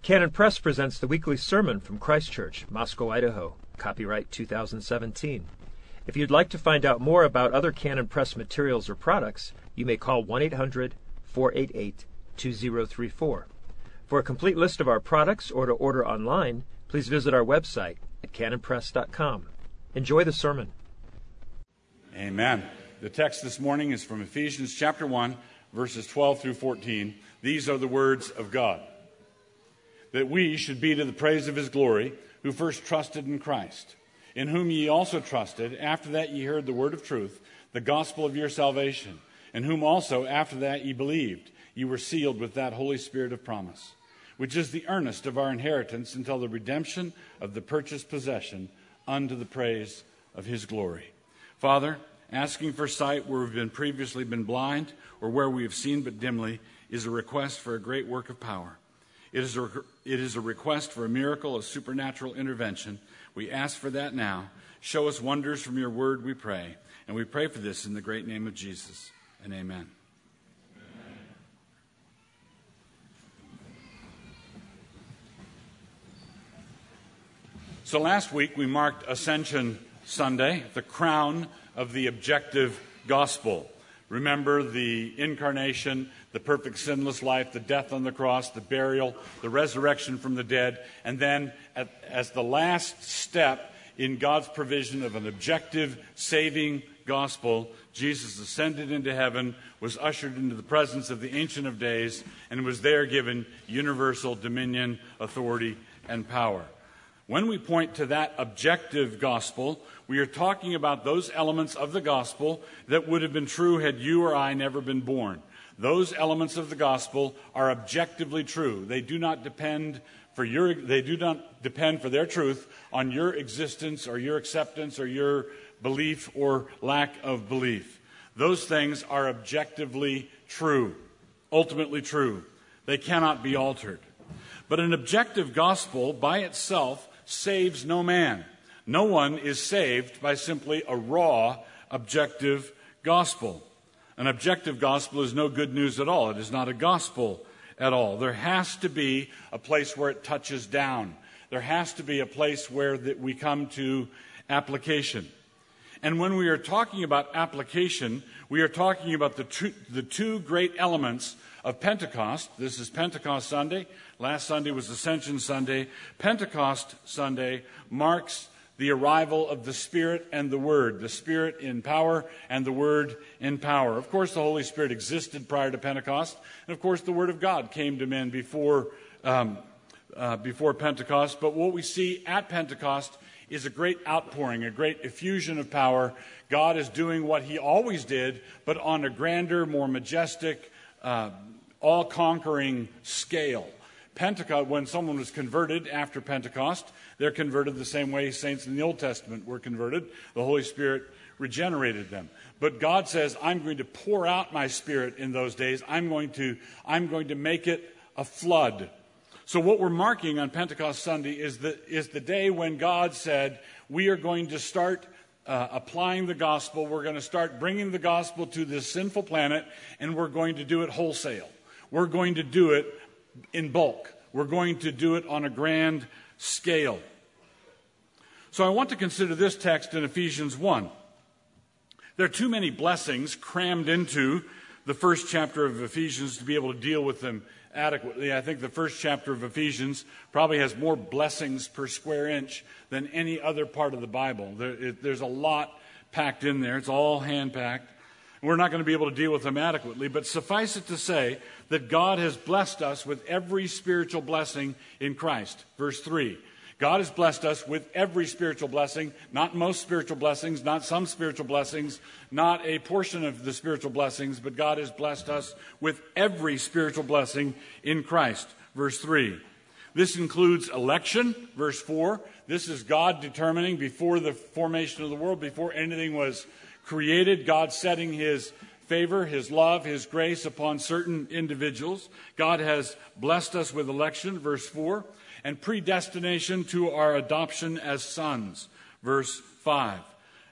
Canon Press presents the weekly sermon from Christ Church, Moscow, Idaho, copyright 2017. If you'd like to find out more about other Canon Press materials or products, you may call 1-800-488-2034. For a complete list of our products or to order online, please visit our website at canonpress.com. Enjoy the sermon. Amen. The text this morning is from Ephesians chapter 1, verses 12 through 14. These are the words of God. That we should be to the praise of his glory, who first trusted in Christ, in whom ye also trusted, after that ye heard the word of truth, the gospel of your salvation, in whom also after that ye believed, ye were sealed with that Holy Spirit of promise, which is the earnest of our inheritance until the redemption of the purchased possession unto the praise of his glory. Father, asking for sight where we've previously been blind, or where we have seen but dimly, is a request for a great work of power. It is a request for a miracle of supernatural intervention. We ask for that now. Show us wonders from your word, we pray. And we pray for this in the great name of Jesus. And amen. So last week we marked Ascension Sunday, the crown of the objective gospel. Remember the incarnation, the perfect sinless life, the death on the cross, the burial, the resurrection from the dead, and then as the last step in God's provision of an objective, saving gospel, Jesus ascended into heaven, was ushered into the presence of the Ancient of Days, and was there given universal dominion, authority, and power. When we point to that objective gospel, we are talking about those elements of the gospel that would have been true had you or I never been born. Those elements of the gospel are objectively true. They do not depend for their truth on your existence or your acceptance or your belief or lack of belief. Those things are objectively true, ultimately true. They cannot be altered. But an objective gospel by itself saves no man. No one is saved by simply a raw, objective gospel. An objective gospel is no good news at all. It is not a gospel at all. There has to be a place where it touches down. There has to be a place where we come to application. And when we are talking about application, we are talking about the two great elements of Pentecost. This is Pentecost Sunday. Last Sunday was Ascension Sunday. Pentecost Sunday marks the arrival of the Spirit and the Word, the Spirit in power and the Word in power. Of course, the Holy Spirit existed prior to Pentecost, and of course, the Word of God came to men before Pentecost. But what we see at Pentecost is a great outpouring, a great effusion of power. God is doing what he always did, but on a grander, more majestic, all-conquering scale. Pentecost, when someone was converted after Pentecost, they're converted the same way saints in the Old Testament were converted. The Holy Spirit regenerated them. But God says, I'm going to pour out my Spirit in those days. I'm going to make it a flood. So what we're marking on Pentecost Sunday is the day when God said, we are going to start applying the gospel. We're going to start bringing the gospel to this sinful planet, and we're going to do it wholesale. We're going to do it in bulk. We're going to do it on a grand scale. So I want to consider this text in Ephesians 1. There are too many blessings crammed into the first chapter of Ephesians to be able to deal with them adequately. I think the first chapter of Ephesians probably has more blessings per square inch than any other part of the Bible. There's a lot packed in there. It's all hand-packed. We're not going to be able to deal with them adequately, but suffice it to say that God has blessed us with every spiritual blessing in Christ. Verse 3, God has blessed us with every spiritual blessing, not most spiritual blessings, not some spiritual blessings, not a portion of the spiritual blessings, but God has blessed us with every spiritual blessing in Christ. Verse 3, this includes election. Verse 4, this is God determining before the formation of the world, before anything was created, God setting his favor, his love, his grace upon certain individuals. God has blessed us with election, verse 4, and predestination to our adoption as sons, verse 5.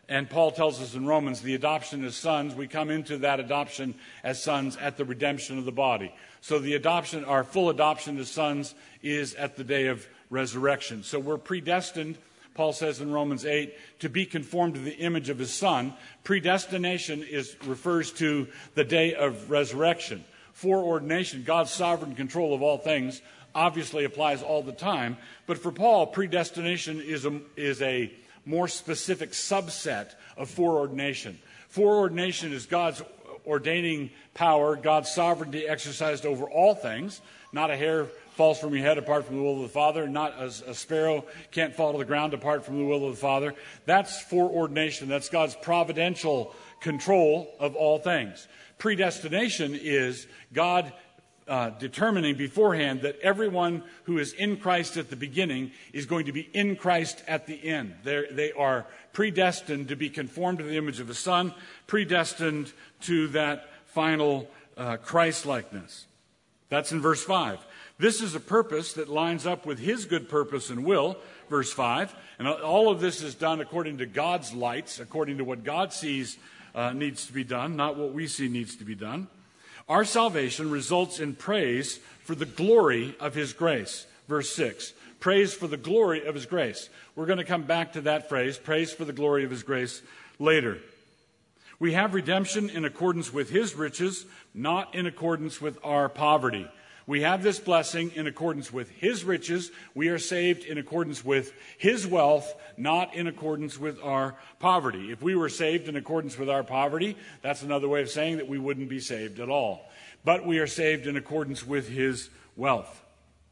And Paul tells us in Romans, the adoption as sons, we come into that adoption as sons at the redemption of the body. So the adoption, our full adoption as sons, is at the day of resurrection. So we're predestined, Paul says in Romans 8, to be conformed to the image of his Son. Predestination refers to the day of resurrection. Foreordination, God's sovereign control of all things, obviously applies all the time. But for Paul, predestination is a more specific subset of foreordination. Foreordination is God's ordaining power, God's sovereignty exercised over all things. Not a hair falls from your head apart from the will of the Father. Not a sparrow can't fall to the ground apart from the will of the Father. That's foreordination. That's God's providential control of all things. Predestination is God determining beforehand that everyone who is in Christ at the beginning is going to be in Christ at the end. They are predestined to be conformed to the image of the Son, predestined to that final Christ-likeness. That's in verse 5. This is a purpose that lines up with his good purpose and will, verse 5. And all of this is done according to God's lights, according to what God sees needs to be done, not what we see needs to be done. Our salvation results in praise for the glory of his grace. Verse 6, praise for the glory of his grace. We're going to come back to that phrase, praise for the glory of his grace, later. We have redemption in accordance with his riches, not in accordance with our poverty. We have this blessing in accordance with his riches. We are saved in accordance with his wealth, not in accordance with our poverty. If we were saved in accordance with our poverty, that's another way of saying that we wouldn't be saved at all. But we are saved in accordance with his wealth.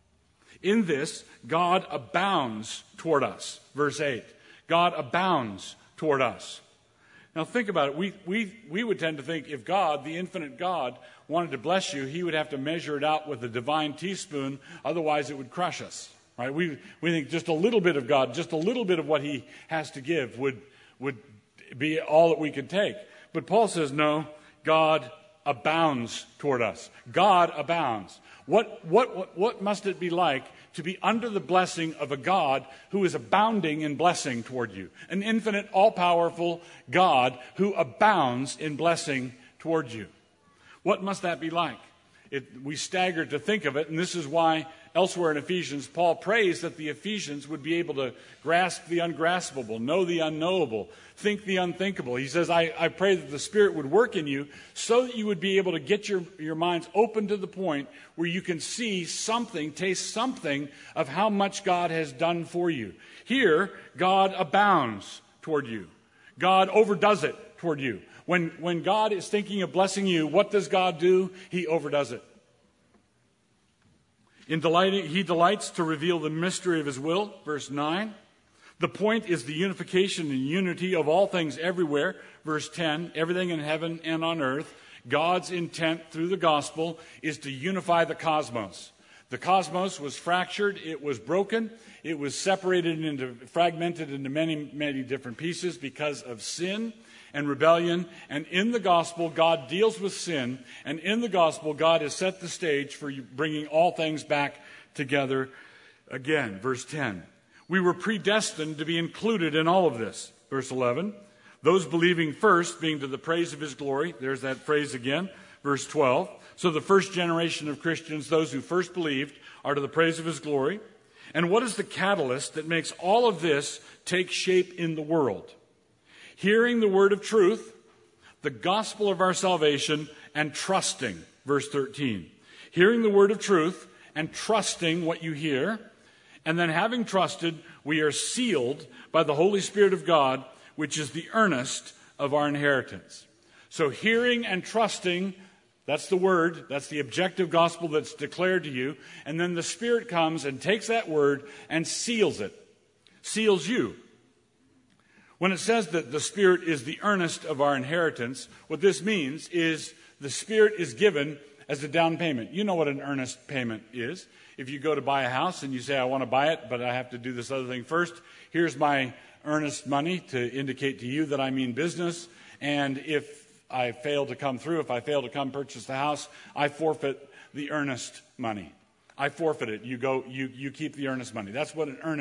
In this, God abounds toward us. Verse 8. God abounds toward us. Now think about it. We would tend to think if God, the infinite God, wanted to bless you, he would have to measure it out with a divine teaspoon, otherwise it would crush us. Right? We think just a little bit of God, just a little bit of what he has to give would be all that we could take. But Paul says, no, God abounds toward us. God abounds. What must it be like to be under the blessing of a God who is abounding in blessing toward you? An infinite, all-powerful God who abounds in blessing toward you. What must that be like? We stagger to think of it, and this is why elsewhere in Ephesians, Paul prays that the Ephesians would be able to grasp the ungraspable, know the unknowable, think the unthinkable. He says, I pray that the Spirit would work in you so that you would be able to get your minds open to the point where you can see something, taste something of how much God has done for you. Here, God abounds toward you. God overdoes it toward you. When God is thinking of blessing you, what does God do? He overdoes it. He delights to reveal the mystery of his will, verse 9. The point is the unification and unity of all things everywhere, verse 10. Everything in heaven and on earth. God's intent through the gospel is to unify the cosmos. The cosmos was fractured, it was broken, it was fragmented into many, many different pieces because of sin and rebellion. And in the gospel, God deals with sin. And in the gospel, God has set the stage for bringing all things back together again. Verse 10. We were predestined to be included in all of this. Verse 11. Those believing first being to the praise of his glory. There's that phrase again. Verse 12. So the first generation of Christians, those who first believed, are to the praise of his glory. And what is the catalyst that makes all of this take shape in the world? Hearing the word of truth, the gospel of our salvation, and trusting. Verse 13. Hearing the word of truth and trusting what you hear. And then having trusted, we are sealed by the Holy Spirit of God, which is the earnest of our inheritance. So hearing and trusting, that's the word, that's the objective gospel that's declared to you. And then the Spirit comes and takes that word and seals it. Seals you. When it says that the Spirit is the earnest of our inheritance, what this means is the Spirit is given as a down payment. You know what an earnest payment is. If you go to buy a house and you say, I want to buy it, but I have to do this other thing first, here's my earnest money to indicate to you that I mean business. And if I fail to come through, if I fail to come purchase the house, I forfeit the earnest money. I forfeit it. You keep the earnest money. That's what an earnest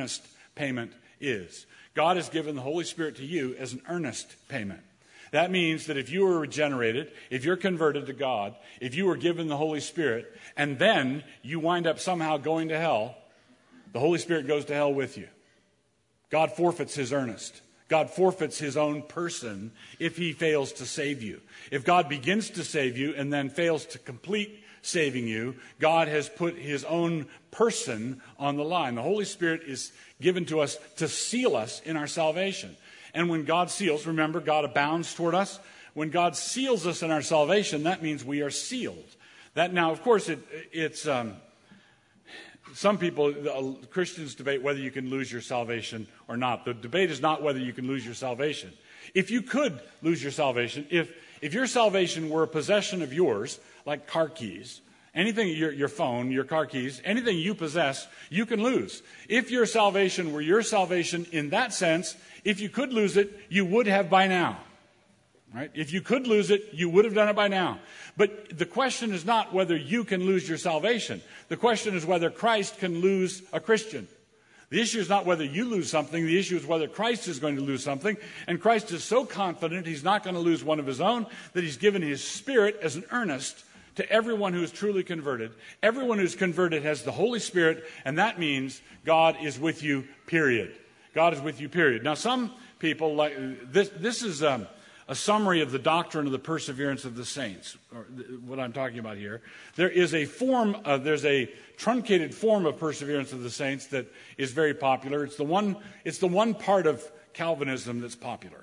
payment is. God has given the Holy Spirit to you as an earnest payment. That means that if you were regenerated, if you're converted to God, if you were given the Holy Spirit, and then you wind up somehow going to hell, the Holy Spirit goes to hell with you. God forfeits his earnest. God forfeits his own person if he fails to save you. If God begins to save you and then fails to complete saving you, God has put his own person on the line. The Holy Spirit is given to us to seal us in our salvation. And when God seals, remember, God abounds toward us. When God seals us in our salvation, that means we are sealed. That now, of course, it's some people, Christians debate whether you can lose your salvation or not. The debate is not whether you can lose your salvation. If you could lose your salvation, if your salvation were a possession of yours, like car keys, anything, your phone, your car keys, anything you possess, you can lose. If your salvation were your salvation in that sense, if you could lose it, you would have by now. Right? If you could lose it, you would have done it by now. But the question is not whether you can lose your salvation. The question is whether Christ can lose a Christian. The issue is not whether you lose something. The issue is whether Christ is going to lose something. And Christ is so confident he's not going to lose one of his own that he's given his Spirit as an earnest to everyone who is truly converted. Everyone who's converted has the Holy Spirit, and that means God is with you, period. God is with you, period. Now, some people, like this is a summary of the doctrine of the perseverance of the saints, or what I'm talking about here. There is there's a truncated form of perseverance of the saints that is very popular. It's the one part of Calvinism that's popular.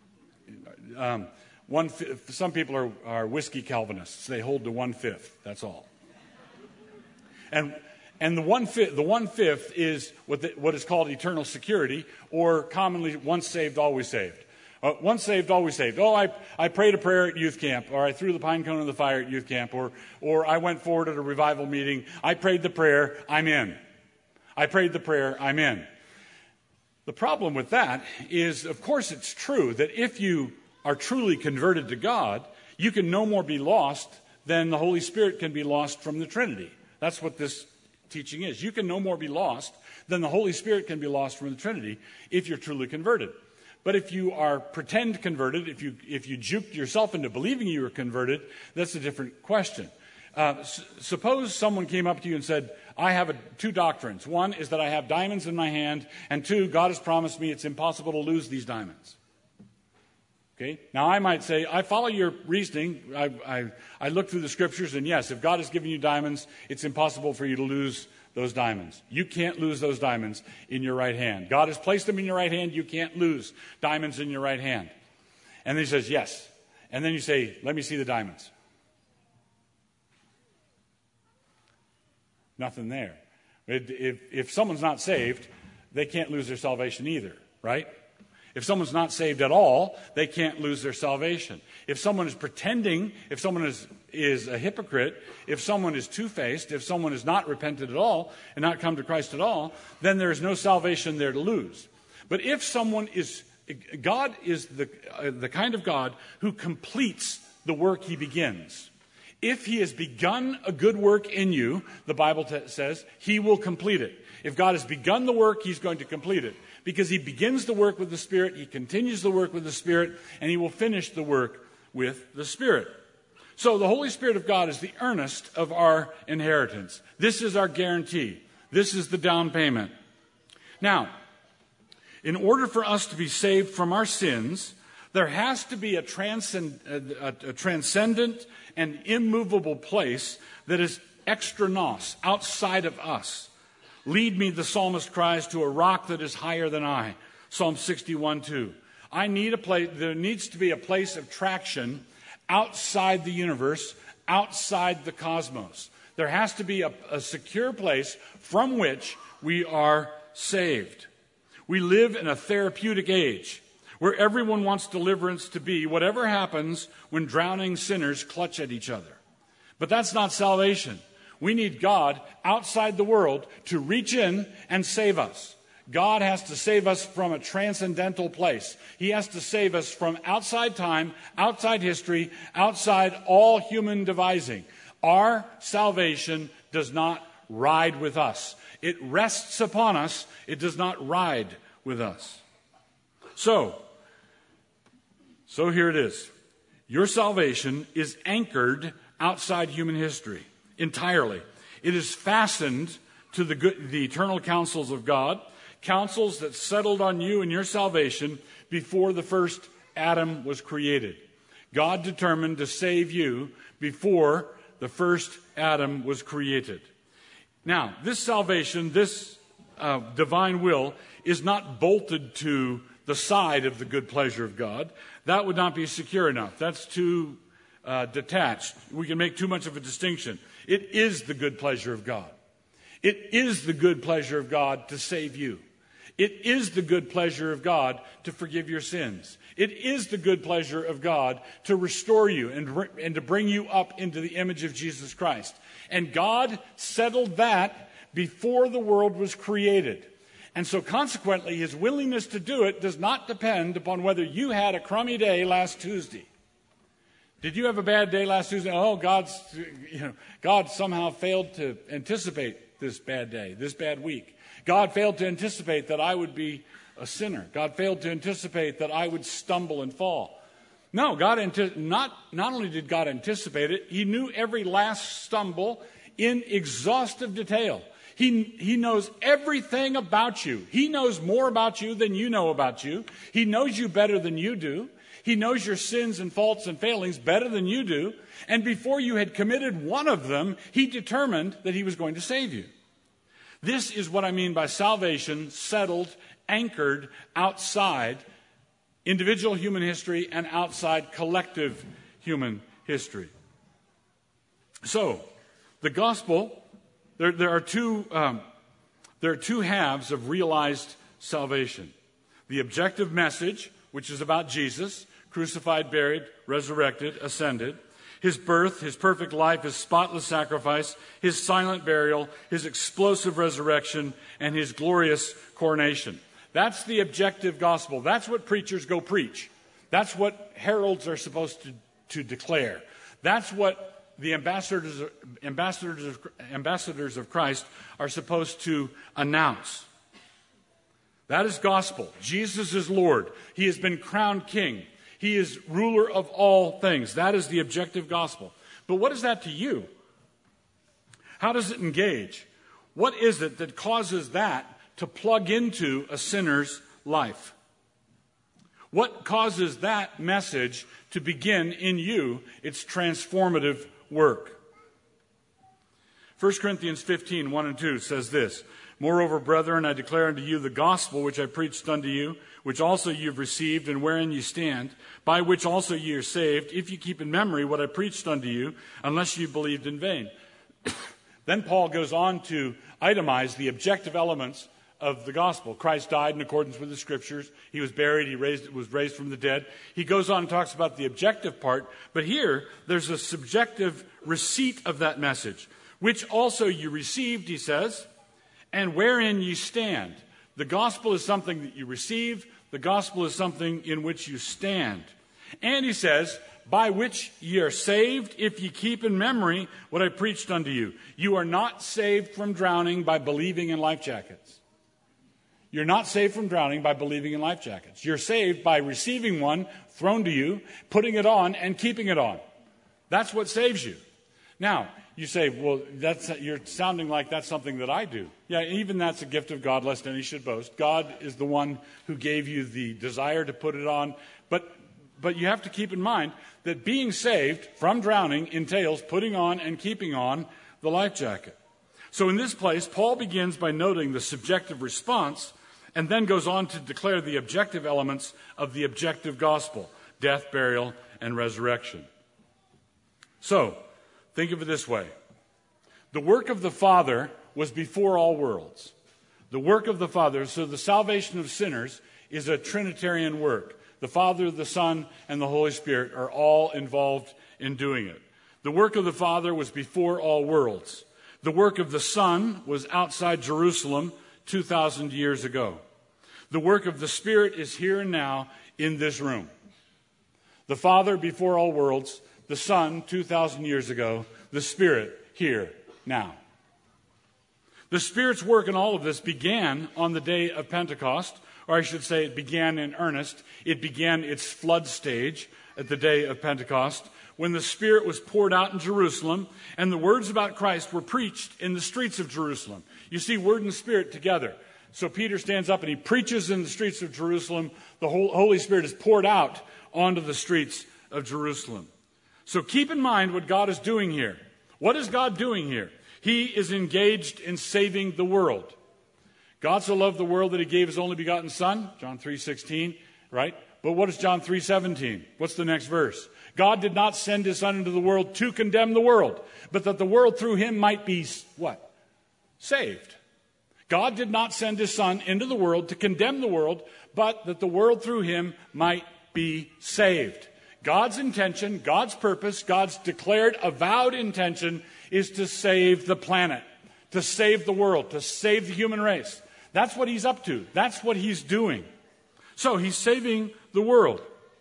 Some people are whiskey Calvinists. They hold to 1/5. That's all. And the 1/5 is what is called eternal security, or commonly once saved, always saved. Once saved, always saved. Oh, I prayed a prayer at youth camp, or I threw the pine cone in the fire at youth camp, or I went forward at a revival meeting. I prayed the prayer, I'm in. I prayed the prayer, I'm in. The problem with that is, of course, it's true that if you are truly converted to God, you can no more be lost than the Holy Spirit can be lost from the Trinity. That's what this teaching is. You can no more be lost than the Holy Spirit can be lost from the Trinity if you're truly converted. But if you are pretend converted, if you juked yourself into believing you were converted, that's a different question. Suppose someone came up to you and said, I have two doctrines. One is that I have diamonds in my hand, and two, God has promised me it's impossible to lose these diamonds. Okay? Now I might say, I follow your reasoning. I look through the scriptures, and yes, if God has given you diamonds, it's impossible for you to lose those diamonds. You can't lose those diamonds in your right hand. God has placed them in your right hand. You can't lose diamonds in your right hand. And then he says, yes. And then you say, let me see the diamonds. Nothing there. If someone's not saved, they can't lose their salvation either, right? If someone's not saved at all, they can't lose their salvation. If someone is pretending, if someone is a hypocrite, if someone is two-faced, if someone is not repented at all and not come to Christ at all, then there is no salvation there to lose. But if someone is, God is the kind of God who completes the work he begins. If he has begun a good work in you, the Bible says, he will complete it. If God has begun the work, he's going to complete it. Because he begins the work with the Spirit, he continues the work with the Spirit, and he will finish the work with the Spirit. So the Holy Spirit of God is the earnest of our inheritance. This is our guarantee. This is the down payment. Now, in order for us to be saved from our sins, there has to be a transcendent and immovable place that is extra nos, outside of us. Lead me, the psalmist cries, to a rock that is higher than I. Psalm 61:2. There needs to be a place of traction outside the universe, outside the cosmos. There has to be a secure place from which we are saved. We live in a therapeutic age where everyone wants deliverance to be whatever happens when drowning sinners clutch at each other. But that's not salvation. We need God outside the world to reach in and save us. God has to save us from a transcendental place. He has to save us from outside time, outside history, outside all human devising. Our salvation does not ride with us. It rests upon us. It does not ride with us. So here it is. Your salvation is anchored outside human history entirely. It is fastened to the eternal counsels of God, counsels that settled on you and your salvation before the first Adam was created. God determined to save you before the first Adam was created. Now, this salvation, this divine will, is not bolted to the side of the good pleasure of God. That would not be secure enough. That's too detached. We can make too much of a distinction. It is the good pleasure of God. It is the good pleasure of God to save you. It is the good pleasure of God to forgive your sins. It is the good pleasure of God to restore you and to bring you up into the image of Jesus Christ. And God settled that before the world was created. And so consequently, his willingness to do it does not depend upon whether you had a crummy day last Tuesday. Did you have a bad day last Tuesday? Oh, God somehow failed to anticipate this bad day, this bad week. God failed to anticipate that I would be a sinner. God failed to anticipate that I would stumble and fall. No, not only did God anticipate it, he knew every last stumble in exhaustive detail. He knows everything about you. He knows more about you than you know about you. He knows you better than you do. He knows your sins and faults and failings better than you do. And before you had committed one of them, he determined that he was going to save you. This is what I mean by salvation settled, anchored outside individual human history and outside collective human history. So, the gospel, there are two halves of realized salvation. The objective message, which is about Jesus, crucified, buried, resurrected, ascended. His birth, his perfect life, his spotless sacrifice, his silent burial, his explosive resurrection, and his glorious coronation. That's the objective gospel. That's what preachers go preach. That's what heralds are supposed to declare. That's what the ambassadors of Christ are supposed to announce. That is gospel. Jesus is Lord. He has been crowned king. He is ruler of all things. That is the objective gospel. But what is that to you? How does it engage? What is it that causes that to plug into a sinner's life? What causes that message to begin in you its transformative work? 1 Corinthians 15, 1 and 2 says this, "Moreover, brethren, I declare unto you the gospel which I preached unto you, which also you have received, and wherein you stand, by which also ye are saved, if you keep in memory what I preached unto you, unless you believed in vain." Then Paul goes on to itemize the objective elements of the gospel. Christ died in accordance with the scriptures. He was buried. He was raised from the dead. He goes on and talks about the objective part. But here, there's a subjective receipt of that message, which also you received, he says, and wherein you stand. The gospel is something that you receive. The gospel is something in which you stand. And he says, by which ye are saved, if ye keep in memory what I preached unto you. You are not saved from drowning by believing in life jackets. You're not saved from drowning by believing in life jackets. You're saved by receiving one thrown to you, putting it on, and keeping it on. That's what saves you. Now, you say, well, you're sounding like that's something that I do. Yeah, even that's a gift of God, lest any should boast. God is the one who gave you the desire to put it on. But you have to keep in mind that being saved from drowning entails putting on and keeping on the life jacket. So in this place, Paul begins by noting the subjective response and then goes on to declare the objective elements of the objective gospel: death, burial, and resurrection. So, think of it this way. The work of the Father was before all worlds. The work of the Father, so the salvation of sinners is a Trinitarian work. The Father, the Son, and the Holy Spirit are all involved in doing it. The work of the Father was before all worlds. The work of the Son was outside Jerusalem 2,000 years ago. The work of the Spirit is here and now in this room. The Father before all worlds, the Son 2,000 years ago, the Spirit here now. The Spirit's work in all of this began on the day of Pentecost, or I should say it began in earnest. It began its flood stage at the day of Pentecost, when the Spirit was poured out in Jerusalem, and the words about Christ were preached in the streets of Jerusalem. You see Word and Spirit together. So Peter stands up and he preaches in the streets of Jerusalem. The Holy Spirit is poured out onto the streets of Jerusalem. So keep in mind what God is doing here. What is God doing here? He is engaged in saving the world. God so loved the world that he gave his only begotten Son, John 3:16, right? But what is John 3:17? What's the next verse? God did not send his Son into the world to condemn the world, but that the world through him might be what? Saved. God did not send his Son into the world to condemn the world, but that the world through him might be saved. God's intention, God's purpose, God's declared, avowed intention is to save the planet, to save the world, to save the human race. That's what he's up to. That's what he's doing. So he's saving the world.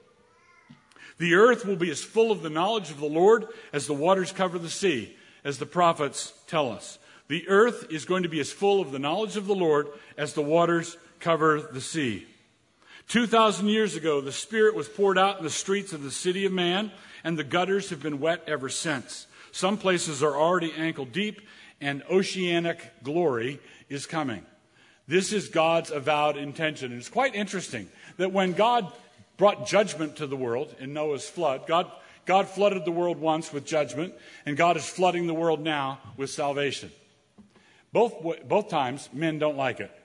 The earth will be as full of the knowledge of the Lord as the waters cover the sea, as the prophets tell us. The earth is going to be as full of the knowledge of the Lord as the waters cover the sea. 2,000 years ago, the Spirit was poured out in the streets of the city of man, and the gutters have been wet ever since. Some places are already ankle deep, and oceanic glory is coming. This is God's avowed intention. And it's quite interesting that when God brought judgment to the world in Noah's flood, God flooded the world once with judgment, and God is flooding the world now with salvation. Both times, men don't like it.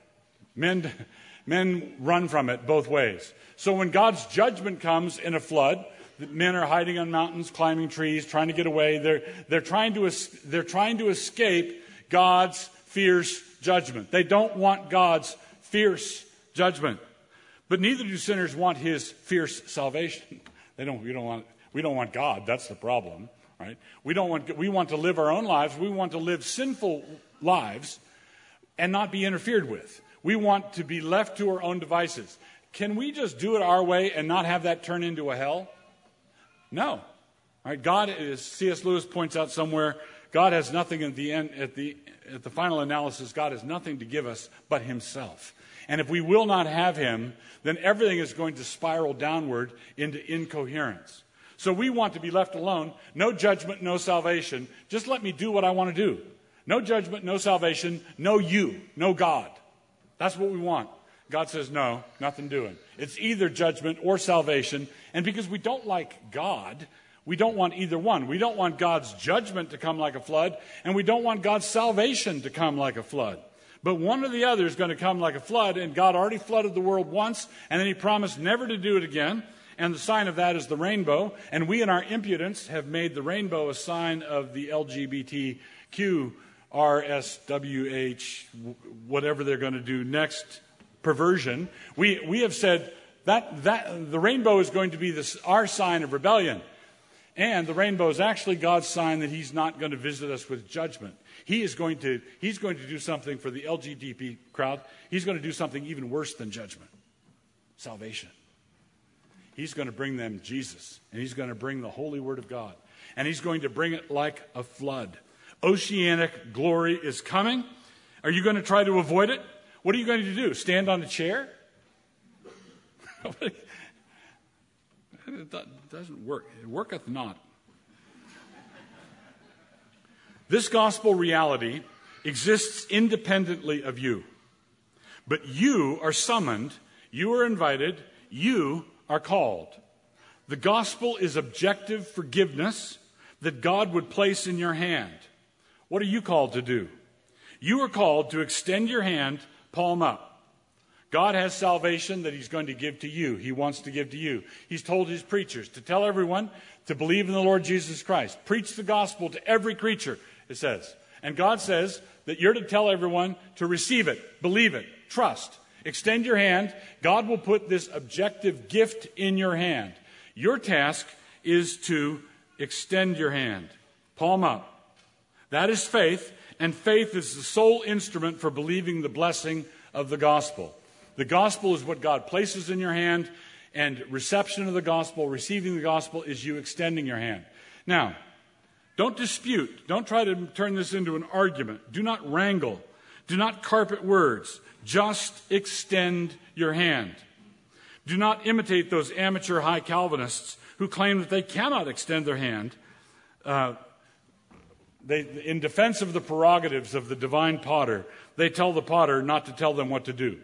Men run from it both ways. So when God's judgment comes in a flood, the men are hiding on mountains, climbing trees, trying to get away. They're trying to escape God's fierce judgment. They don't want God's fierce judgment. But neither do sinners want his fierce salvation. We don't want God. That's the problem, right? We want to live our own lives. We want to live sinful lives and not be interfered with. We want to be left to our own devices. Can we just do it our way and not have that turn into a hell? No. All right, God, as C.S. Lewis points out somewhere, God has nothing at the end, at the final analysis, God has nothing to give us but himself. And if we will not have him, then everything is going to spiral downward into incoherence. So we want to be left alone. No judgment, no salvation. Just let me do what I want to do. No judgment, no salvation, no you, no God. That's what we want. God says, no, nothing doing. It's either judgment or salvation. And because we don't like God, we don't want either one. We don't want God's judgment to come like a flood, and we don't want God's salvation to come like a flood. But one or the other is going to come like a flood, and God already flooded the world once, and then he promised never to do it again. And the sign of that is the rainbow. And we in our impudence have made the rainbow a sign of the LGBTQ, RSWH, whatever they're going to do next, perversion. We have said that the rainbow is going to be our sign of rebellion. And the rainbow is actually God's sign that he's not going to visit us with judgment. He's going to do something for the LGBT crowd. He's going to do something even worse than judgment. Salvation. He's going to bring them Jesus. And he's going to bring the holy word of God. And he's going to bring it like a flood. Oceanic glory is coming. Are you going to try to avoid it? What are you going to do? Stand on a chair? It doesn't work. It worketh not. This gospel reality exists independently of you. But you are summoned, you are invited, you are called. The gospel is objective forgiveness that God would place in your hand. What are you called to do? You are called to extend your hand, palm up. God has salvation that he's going to give to you. He wants to give to you. He's told his preachers to tell everyone to believe in the Lord Jesus Christ. Preach the gospel to every creature, it says. And God says that you're to tell everyone to receive it, believe it, trust. Extend your hand. God will put this objective gift in your hand. Your task is to extend your hand, palm up. That is faith, and faith is the sole instrument for believing the blessing of the gospel. The gospel is what God places in your hand, and reception of the gospel, receiving the gospel, is you extending your hand. Now, don't dispute. Don't try to turn this into an argument. Do not wrangle. Do not carpet words. Just extend your hand. Do not imitate those amateur high Calvinists who claim that they cannot extend their hand in defense of the prerogatives of the divine potter. They tell the potter not to tell them what to do.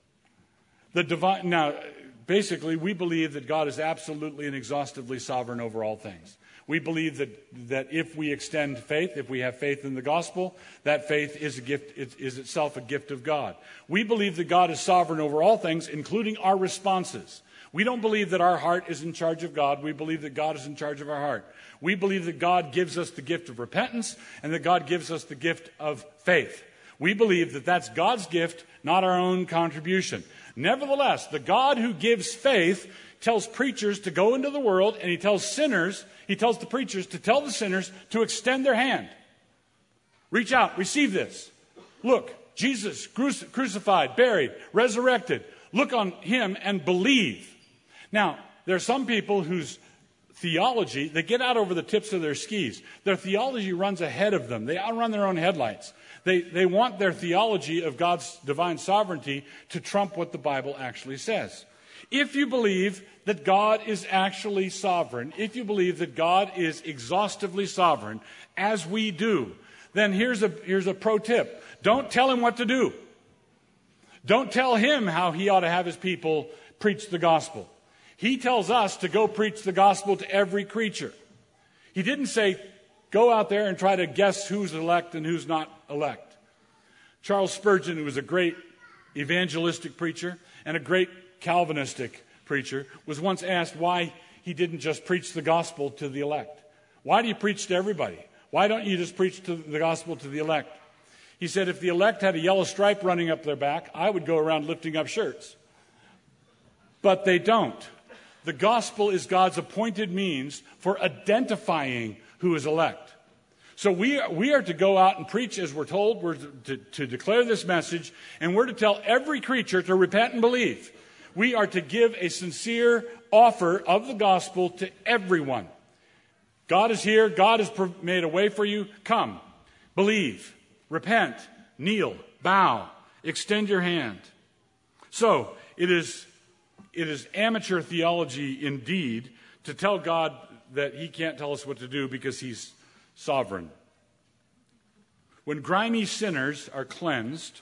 Now, basically, we believe that God is absolutely and exhaustively sovereign over all things. We believe that if we extend faith, if we have faith in the gospel, that faith is a gift, is itself a gift of God. We believe that God is sovereign over all things, including our responses. We don't believe that our heart is in charge of God. We believe that God is in charge of our heart. We believe that God gives us the gift of repentance and that God gives us the gift of faith. We believe that that's God's gift, not our own contribution. Nevertheless, the God who gives faith tells preachers to go into the world, and he tells the preachers to tell the sinners to extend their hand. Reach out, receive this. Look, Jesus crucified, buried, resurrected. Look on him and believe. Now, there are some people whose theology, they get out over the tips of their skis. Their theology runs ahead of them. They outrun their own headlights. They want their theology of God's divine sovereignty to trump what the Bible actually says. If you believe that God is actually sovereign, if you believe that God is exhaustively sovereign, as we do, then here's a pro tip. Don't tell him what to do. Don't tell him how he ought to have his people preach the gospel. He tells us to go preach the gospel to every creature. He didn't say, go out there and try to guess who's elect and who's not elect. Charles Spurgeon, who was a great evangelistic preacher and a great Calvinistic preacher, was once asked why he didn't just preach the gospel to the elect. Why do you preach to everybody? Why don't you just preach to the gospel to the elect? He said, if the elect had a yellow stripe running up their back, I would go around lifting up shirts. But they don't. The gospel is God's appointed means for identifying who is elect. So we are to go out and preach as we're told. We're to declare this message, and we're to tell every creature to repent and believe. We are to give a sincere offer of the gospel to everyone. God is here. God has made a way for you. Come, believe, repent, kneel, bow, extend your hand. So it is amateur theology indeed to tell God that he can't tell us what to do because he's sovereign. When grimy sinners are cleansed,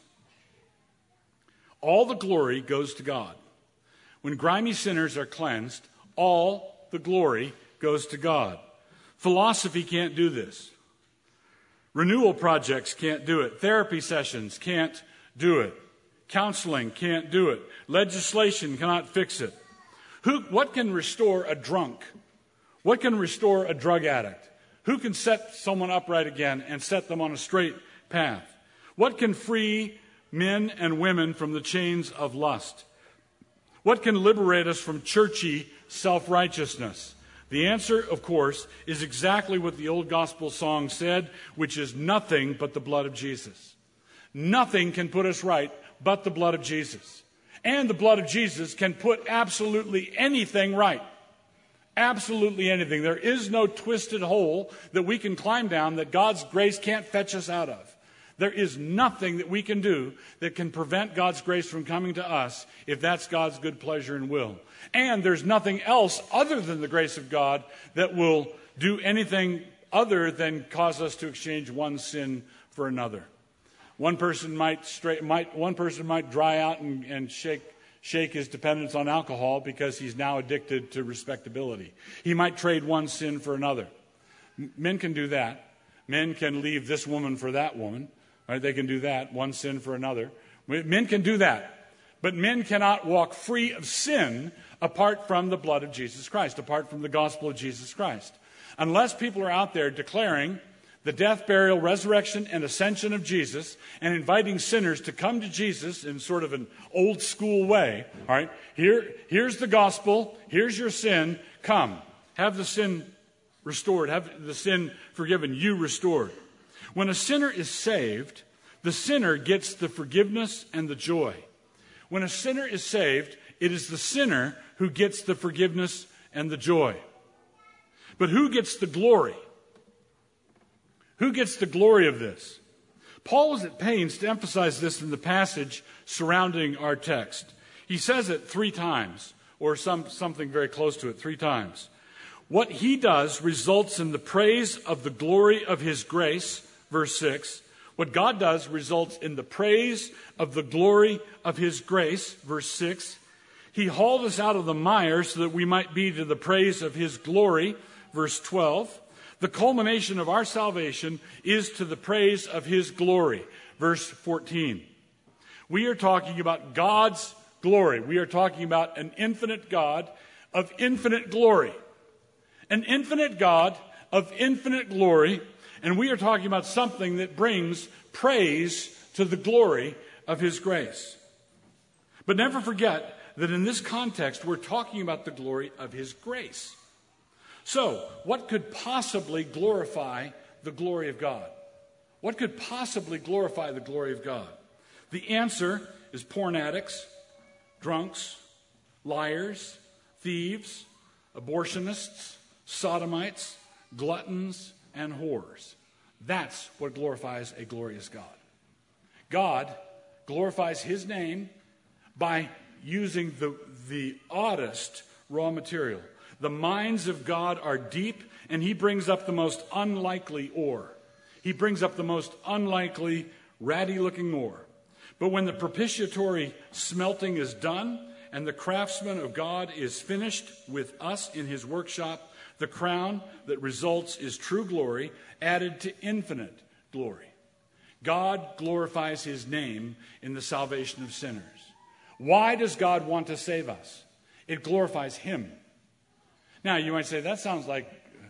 all the glory goes to God. When grimy sinners are cleansed, all the glory goes to God. Philosophy can't do this. Renewal projects can't do it. Therapy sessions can't do it. Counseling can't do it. Legislation cannot fix it. What can restore a drunk? What can restore a drug addict? Who can set someone upright again and set them on a straight path? What can free men and women from the chains of lust? What can liberate us from churchy self-righteousness? The answer, of course, is exactly what the old gospel song said, which is nothing but the blood of Jesus. Nothing can put us right but the blood of Jesus. And the blood of Jesus can put absolutely anything right. Absolutely anything. There is no twisted hole that we can climb down that God's grace can't fetch us out of. There is nothing that we can do that can prevent God's grace from coming to us if that's God's good pleasure and will. And there's nothing else other than the grace of God that will do anything other than cause us to exchange one sin for another. One person might dry out and shake his dependence on alcohol because he's now addicted to respectability. He might trade one sin for another. Men can do that. Men can leave this woman for that woman. Right? They can do that, one sin for another. Men can do that. But men cannot walk free of sin apart from the blood of Jesus Christ, apart from the gospel of Jesus Christ. Unless people are out there declaring the death, burial, resurrection, and ascension of Jesus, and inviting sinners to come to Jesus in sort of an old school way. All right, here's the gospel, here's your sin, come, have the sin restored, have the sin forgiven, you restored. When a sinner is saved, the sinner gets the forgiveness and the joy. When a sinner is saved, it is the sinner who gets the forgiveness and the joy. But who gets the glory? Who gets the glory of this? Paul is at pains to emphasize this in the passage surrounding our text. He says it 3 times, or something very close to it 3 times. What he does results in the praise of the glory of his grace, verse 6. What God does results in the praise of the glory of his grace, verse 6. He hauled us out of the mire so that we might be to the praise of his glory, verse 12. The culmination of our salvation is to the praise of his glory, verse 14. We are talking about God's glory. We are talking about an infinite God of infinite glory. An infinite God of infinite glory, and we are talking about something that brings praise to the glory of his grace. But never forget that in this context, we're talking about the glory of his grace. So, what could possibly glorify the glory of God? What could possibly glorify the glory of God? The answer is porn addicts, drunks, liars, thieves, abortionists, sodomites, gluttons, and whores. That's what glorifies a glorious God. God glorifies his name by using the oddest raw material. The mines of God are deep, and he brings up the most unlikely ore. He brings up the most unlikely, ratty-looking ore. But when the propitiatory smelting is done, and the craftsman of God is finished with us in his workshop, the crown that results is true glory, added to infinite glory. God glorifies his name in the salvation of sinners. Why does God want to save us? It glorifies him. Now, you might say, that sounds like,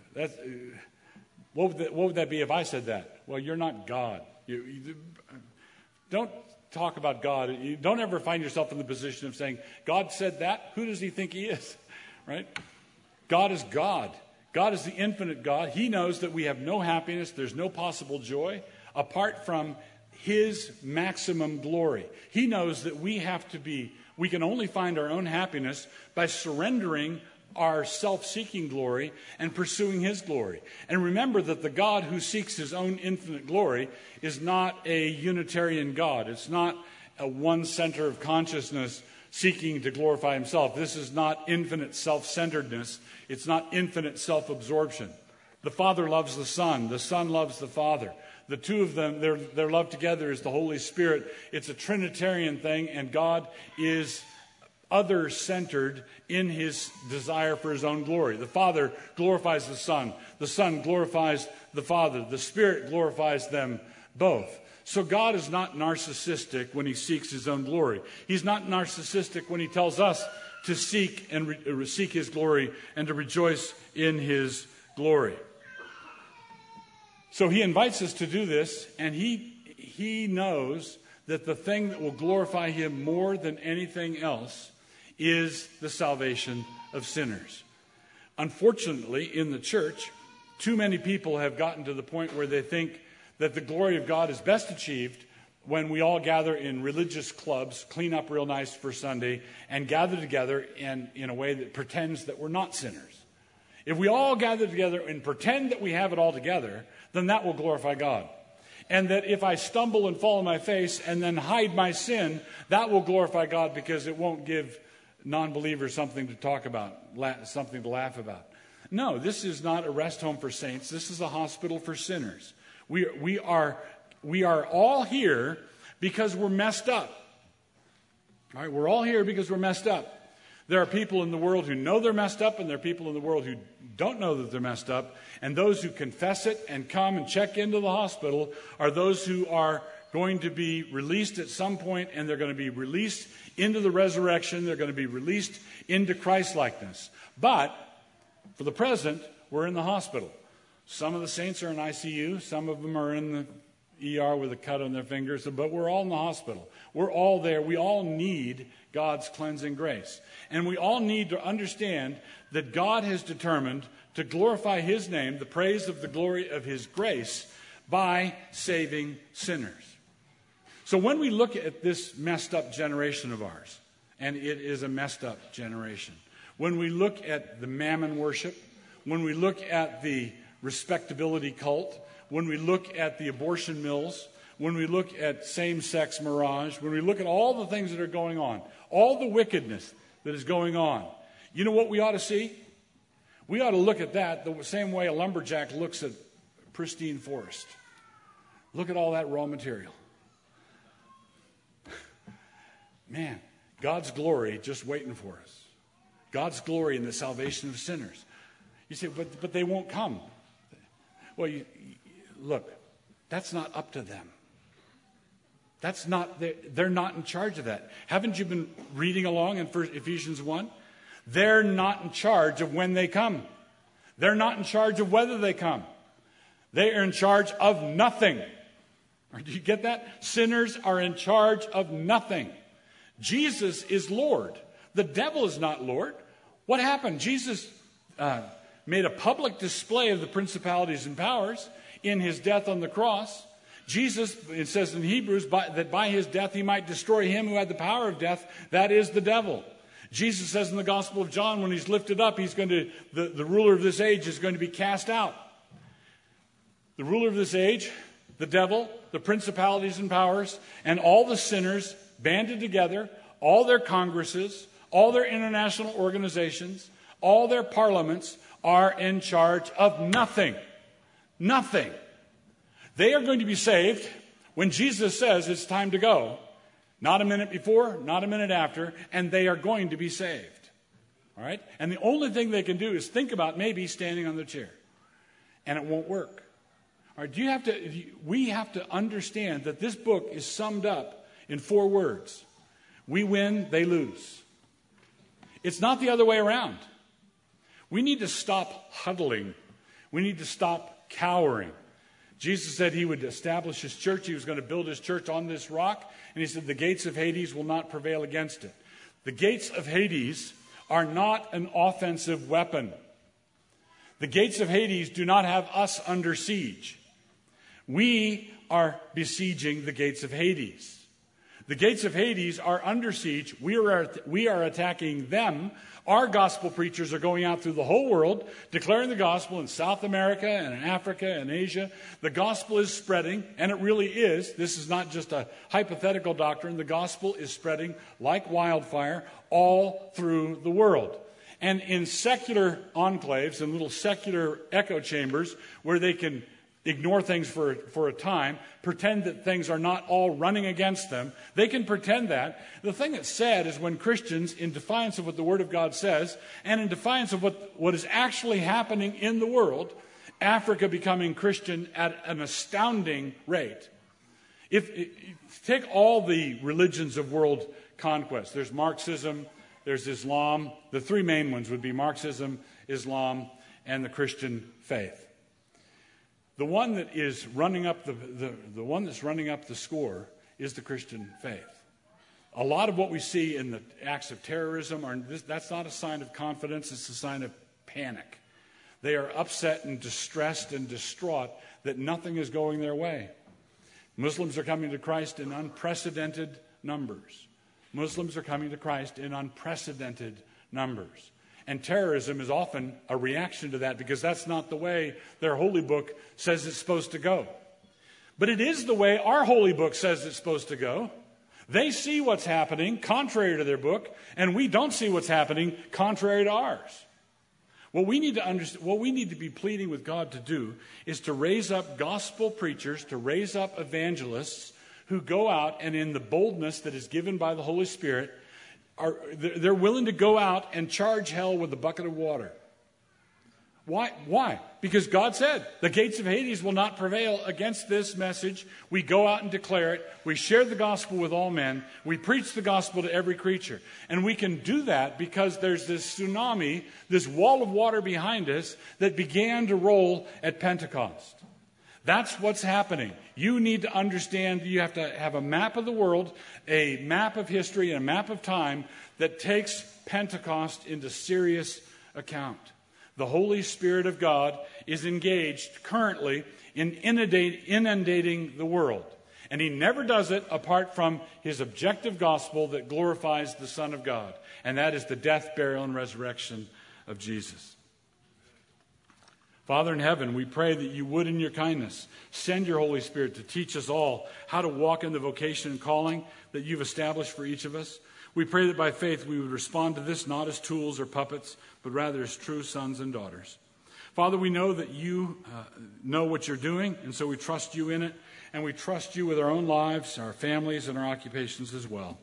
what would that be if I said that? Well, you're not God. Don't talk about God. You don't ever find yourself in the position of saying, God said that? Who does he think he is? Right? God is God. God is the infinite God. He knows that we have no happiness, there's no possible joy apart from his maximum glory. He knows that we can only find our own happiness by surrendering our self-seeking glory and pursuing his glory. And remember that the God who seeks his own infinite glory is not a Unitarian God. It's not a one center of consciousness seeking to glorify himself. This is not infinite self-centeredness. It's not infinite self-absorption. The Father loves the Son loves the Father. The two of them, their love together is the Holy Spirit. It's a Trinitarian thing, and God is other-centered in his desire for his own glory. The Father glorifies the Son glorifies the Father, the Spirit glorifies them both. So God is not narcissistic when he seeks his own glory. He's not narcissistic when he tells us to seek and seek his glory and to rejoice in his glory. So he invites us to do this, and he knows that the thing that will glorify him more than anything else is the salvation of sinners. Unfortunately, in the church, too many people have gotten to the point where they think that the glory of God is best achieved when we all gather in religious clubs, clean up real nice for Sunday, and gather together in a way that pretends that we're not sinners. If we all gather together and pretend that we have it all together, then that will glorify God. And that if I stumble and fall on my face and then hide my sin, that will glorify God because it won't give non-believers something to talk about, something to laugh about. No, this is not a rest home for saints. This is a hospital for sinners. We are all here because we're messed up. All right, we're all here because we're messed up. There are people in the world who know they're messed up, and there are people in the world who don't know that they're messed up. And those who confess it and come and check into the hospital are those who are going to be released at some point, and they're going to be released into the resurrection. They're going to be released into Christ-likeness. But for the present, we're in the hospital. Some of the saints are in ICU. Some of them are in the ER with a cut on their fingers. But we're all in the hospital. We're all there. We all need God's cleansing grace. And we all need to understand that God has determined to glorify his name, the praise of the glory of his grace, by saving sinners. So when we look at this messed up generation of ours, and it is a messed up generation, when we look at the mammon worship, when we look at the respectability cult, when we look at the abortion mills, when we look at same-sex marriage, when we look at all the things that are going on, all the wickedness that is going on, you know what we ought to see? We ought to look at that the same way a lumberjack looks at pristine forest. Look at all that raw material. Man, God's glory just waiting for us. God's glory in the salvation of sinners. You say, but they won't come. Well, look, that's not up to them. That's not, they're not in charge of that. Haven't you been reading along in Ephesians 1? They're not in charge of when they come. They're not in charge of whether they come. They are in charge of nothing. Do you get that? Sinners are in charge of nothing. Jesus is Lord. The devil is not Lord. What happened? Jesus made a public display of the principalities and powers in his death on the cross. Jesus, it says in Hebrews, that by his death he might destroy him who had the power of death, that is the devil. Jesus says in the Gospel of John, when he's lifted up, the ruler of this age is going to be cast out. The ruler of this age, the devil, the principalities and powers, and all the sinners banded together, all their congresses, all their international organizations, all their parliaments are in charge of nothing. Nothing. They are going to be saved when Jesus says it's time to go. Not a minute before, not a minute after, and they are going to be saved. All right? And the only thing they can do is think about maybe standing on the chair. And it won't work. All right, we have to understand that this book is summed up in 4 words. We win, they lose. It's not the other way around. We need to stop huddling. We need to stop cowering. Jesus said he would establish his church. He was going to build his church on this rock. And he said the gates of Hades will not prevail against it. The gates of Hades are not an offensive weapon. The gates of Hades do not have us under siege. We are besieging the gates of Hades. The gates of Hades are under siege. We are attacking them. Our gospel preachers are going out through the whole world, declaring the gospel in South America and in Africa and Asia. The gospel is spreading, and it really is. This is not just a hypothetical doctrine. The gospel is spreading like wildfire all through the world. And in secular enclaves and little secular echo chambers where they can ignore things for a time, pretend that things are not all running against them. They can pretend that. The thing that's sad is when Christians, in defiance of what the Word of God says, and in defiance of what is actually happening in the world, Africa becoming Christian at an astounding rate. If take all the religions of world conquest, there's Marxism, there's Islam. The 3 main ones would be Marxism, Islam, and the Christian faith. The one that is running up the one that's running up the score is the Christian faith. A lot of what we see in the acts of terrorism that's not a sign of confidence, it's a sign of panic. They are upset and distressed and distraught that nothing is going their way. Muslims are coming to Christ in unprecedented numbers. Muslims are coming to Christ in unprecedented numbers. And terrorism is often a reaction to that because that's not the way their holy book says it's supposed to go. But it is the way our holy book says it's supposed to go. They see what's happening contrary to their book, and we don't see what's happening contrary to ours. What we need to understand, what we need to be pleading with God to do is to raise up gospel preachers, to raise up evangelists who go out and in the boldness that is given by the Holy Spirit, they're willing to go out and charge hell with a bucket of water. Why? Because God said, the gates of Hades will not prevail against this message. We go out and declare it. We share the gospel with all men. We preach the gospel to every creature. And we can do that because there's this tsunami, this wall of water behind us that began to roll at Pentecost. That's what's happening. You need to understand, you have to have a map of the world, a map of history, and a map of time that takes Pentecost into serious account. The Holy Spirit of God is engaged currently in inundating the world. And he never does it apart from his objective gospel that glorifies the Son of God. And that is the death, burial, and resurrection of Jesus. Father in heaven, we pray that you would, in your kindness, send your Holy Spirit to teach us all how to walk in the vocation and calling that you've established for each of us. We pray that by faith we would respond to this not as tools or puppets, but rather as true sons and daughters. Father, we know that you know what you're doing, and so we trust you in it, and we trust you with our own lives, our families, and our occupations as well.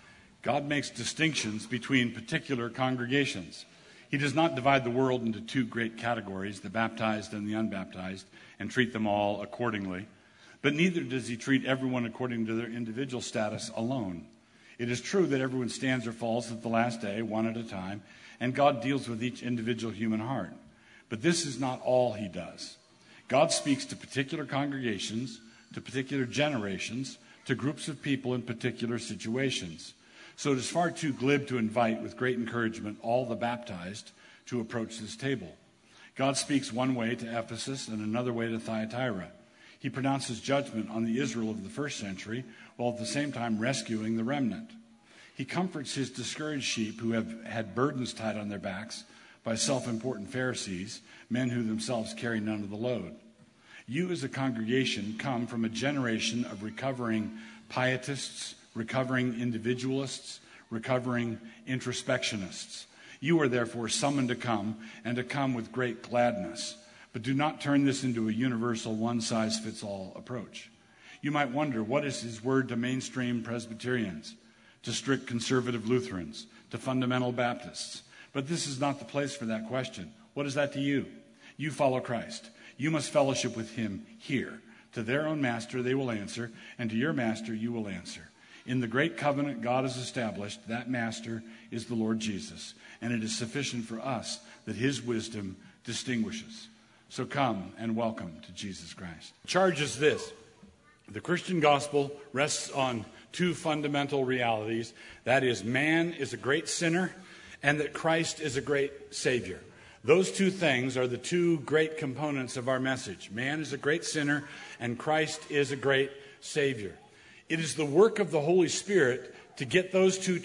God makes distinctions between particular congregations. He does not divide the world into two great categories, the baptized and the unbaptized, and treat them all accordingly. But neither does he treat everyone according to their individual status alone. It is true that everyone stands or falls at the last day, one at a time, and God deals with each individual human heart. But this is not all he does. God speaks to particular congregations, to particular generations, to groups of people in particular situations. So it is far too glib to invite with great encouragement all the baptized to approach this table. God speaks one way to Ephesus and another way to Thyatira. He pronounces judgment on the Israel of the first century while at the same time rescuing the remnant. He comforts his discouraged sheep who have had burdens tied on their backs by self-important Pharisees, men who themselves carry none of the load. You as a congregation come from a generation of recovering pietists, recovering individualists, recovering introspectionists. You are therefore summoned to come, and to come with great gladness. But do not turn this into a universal one-size-fits-all approach. You might wonder, what is his word to mainstream Presbyterians, to strict conservative Lutherans, to fundamental Baptists? But this is not the place for that question. What is that to you? You follow Christ. You must fellowship with him here. To their own master they will answer, and to your master you will answer. In the great covenant God has established, that master is the Lord Jesus, and it is sufficient for us that his wisdom distinguishes. So come and welcome to Jesus Christ. The charge is this: the Christian gospel rests on two fundamental realities. That is, man is a great sinner, and that Christ is a great Savior. Those two things are the two great components of our message. Man is a great sinner, and Christ is a great Savior. It is the work of the Holy Spirit to get those two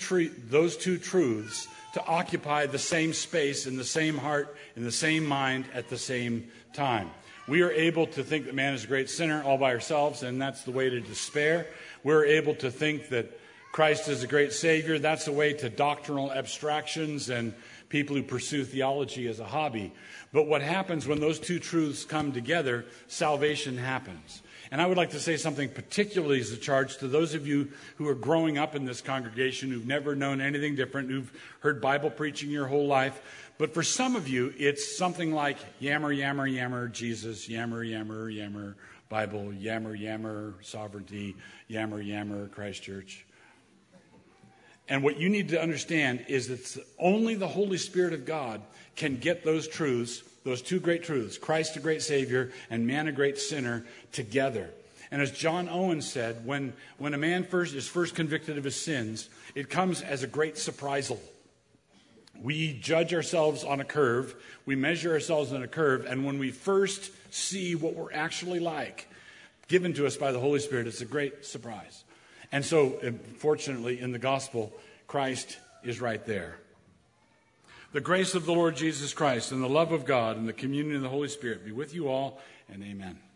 truths to occupy the same space in the same heart, in the same mind at the same time. We are able to think that man is a great sinner all by ourselves, and that's the way to despair. We're able to think that Christ is a great Savior. That's the way to doctrinal abstractions and people who pursue theology as a hobby. But what happens when those two truths come together, salvation happens. And I would like to say something particularly as a charge to those of you who are growing up in this congregation, who've never known anything different, who've heard Bible preaching your whole life. But for some of you, it's something like yammer, yammer, yammer, Jesus, yammer, yammer, yammer, Bible, yammer, yammer, sovereignty, yammer, yammer, Christ Church. And what you need to understand is that only the Holy Spirit of God can get those truths, those two great truths, Christ a great Savior and man a great sinner, together. And as John Owen said, when a man is first convicted of his sins, it comes as a great surprisal. We judge ourselves on a curve, we measure ourselves on a curve, and when we first see what we're actually like, given to us by the Holy Spirit, it's a great surprise. And so, fortunately, in the gospel, Christ is right there. The grace of the Lord Jesus Christ and the love of God and the communion of the Holy Spirit be with you all, and amen.